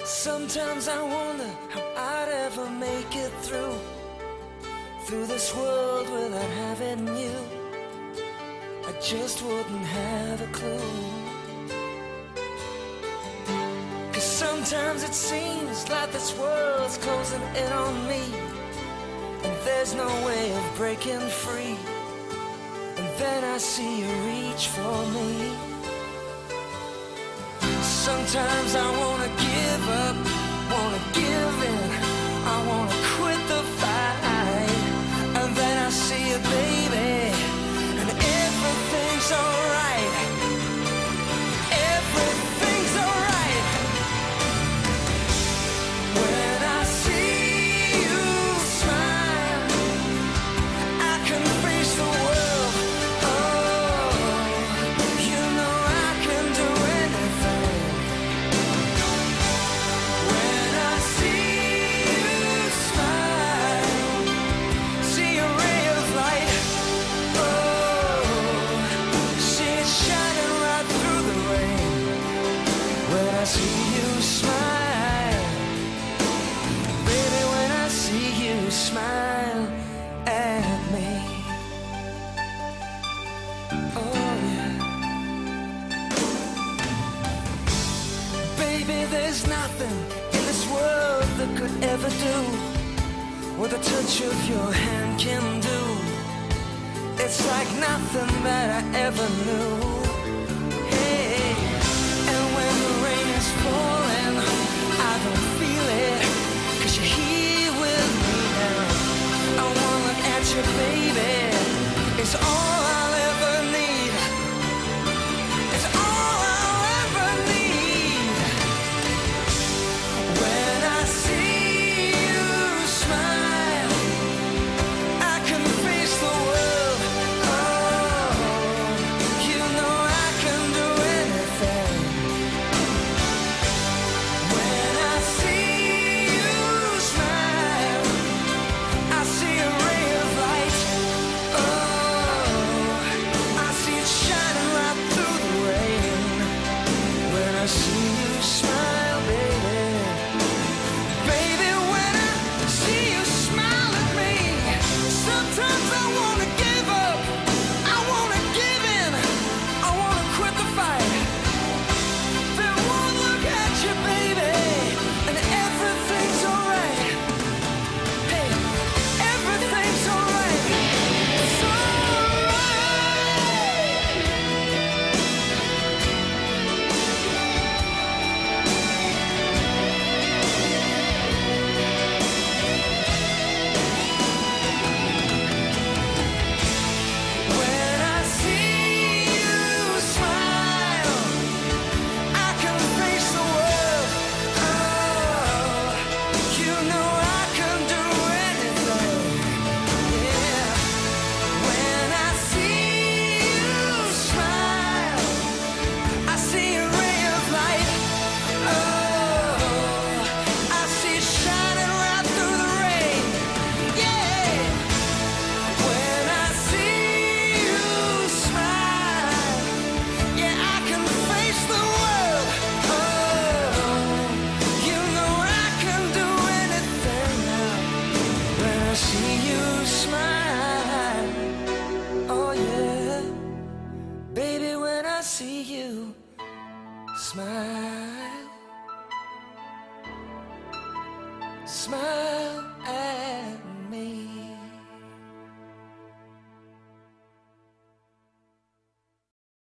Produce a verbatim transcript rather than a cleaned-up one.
Sometimes I wonder how I'd ever make it through Through this world without having you. I just wouldn't have a clue. Cause sometimes it seems like this world's closing in on me, and there's no way of breaking free. And then I see you reach for me. Sometimes I wanna give up, wanna give in, I wanna quit the fight. And then I see you, baby, and everything's alright. Everything's alright. When I see you smile, I can face the world. Oh, you know I can do anything. When I see you smile, see a ray of light. Oh, see it shining right through the rain. When I see you smile, baby, when I see you smile at me. Oh yeah. Baby, there's nothing in this world that could ever do what the touch of your hand can do. It's like nothing that I ever knew. Hey, and when the rain is falling, I don't feel it, cause you're here with me now. I wanna look at you, baby, it's all I'll ever need. It's all I'll ever need. When I see you smile, I can face the world. Oh, you know I can do anything. When I see you smile, I see a ray of light. Oh, I see it shining right through the rain. When I see you smile, baby, baby, when I see you smile at me, sometimes I wanna give up, I wanna give in, I wanna quit the fight. Then one look at you, baby, and everything's alright. Hey, everything's alright. It's alright. When I see you smile, I can face the world. Oh, you know I can do anything. Yeah. When I see you smile, I see a ray of light. Oh, I see it shining right through the rain. Yeah. When I see you smile, yeah, I can face the world. Oh, you know I can do anything now. When I see you smile, oh yeah, baby, when I see you smile, smile at me.